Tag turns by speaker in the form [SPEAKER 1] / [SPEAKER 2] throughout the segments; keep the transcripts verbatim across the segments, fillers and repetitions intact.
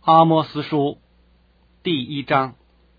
[SPEAKER 1] 阿摩司书第一章。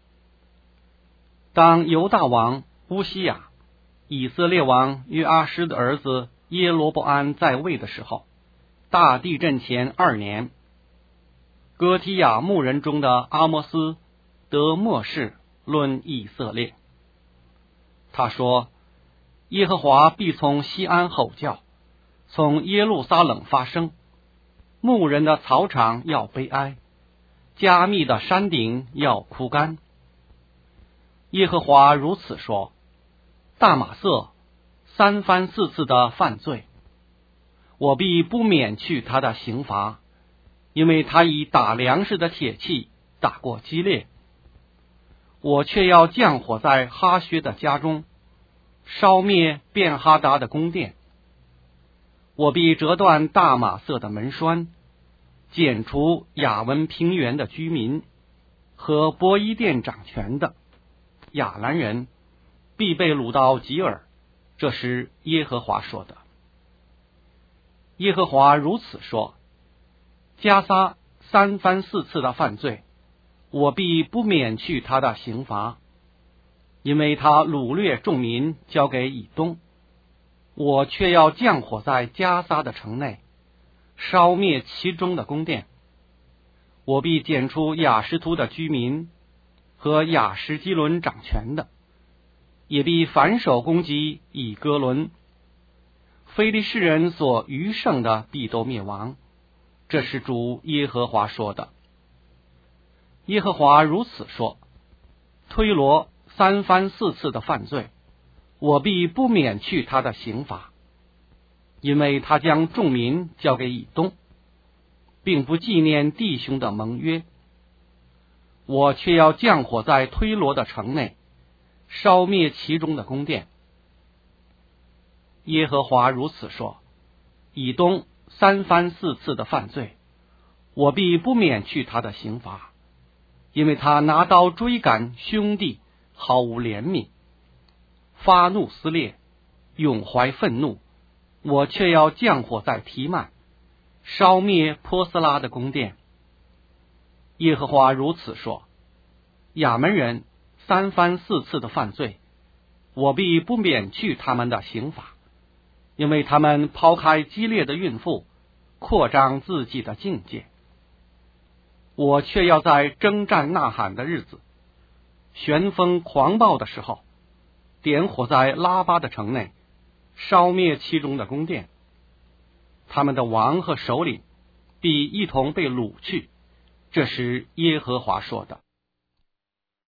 [SPEAKER 1] 当犹大王乌西雅、以色列王约阿施的儿子耶罗波安在位的时候，大地震前二年，哥提亚牧人中的阿摩斯得默示论以色列。他说，耶和华必从西安吼叫，从耶路撒冷发声，牧人的草场要悲哀，加密的山顶要枯干。耶和华如此说：大马色三番四次的犯罪，我必不免去他的刑罚，因为他以打粮食的铁器打过基列。我却要降火在哈薛的家中，烧灭便哈达的宫殿。我必折断大马色的门栓，剪除雅文平原的居民和波伊甸掌权的亚兰人，必被掳到吉尔。这是耶和华说的。耶和华如此说：迦撒三番四次的犯罪，我必不免去他的刑罚，因为他掳掠众民交给以东。我却要降火在迦撒的城内，烧灭其中的宫殿。我必剪出亚实突的居民和亚什基伦掌权的，也必反手攻击以哥伦。非利士人所余剩的必都灭亡。这是主耶和华说的。耶和华如此说：推罗三番四次的犯罪，我必不免去他的刑罚，因为他将众民交给以东，并不纪念弟兄的盟约。我却要降火在推罗的城内，烧灭其中的宫殿。耶和华如此说：以东三番四次的犯罪，我必不免去他的刑罚，因为他拿刀追赶兄弟，毫无怜悯，发怒撕裂，永怀愤怒。我却要降火在提曼，烧灭波斯拉的宫殿。耶和华如此说：亚门人三番四次的犯罪，我必不免去他们的刑罚，因为他们抛开激烈的孕妇，扩张自己的境界。我却要在征战呐喊的日子，旋风狂暴的时候，点火在拉巴的城内，烧灭其中的宫殿。他们的王和首领必一同被掳去。这是耶和华说的。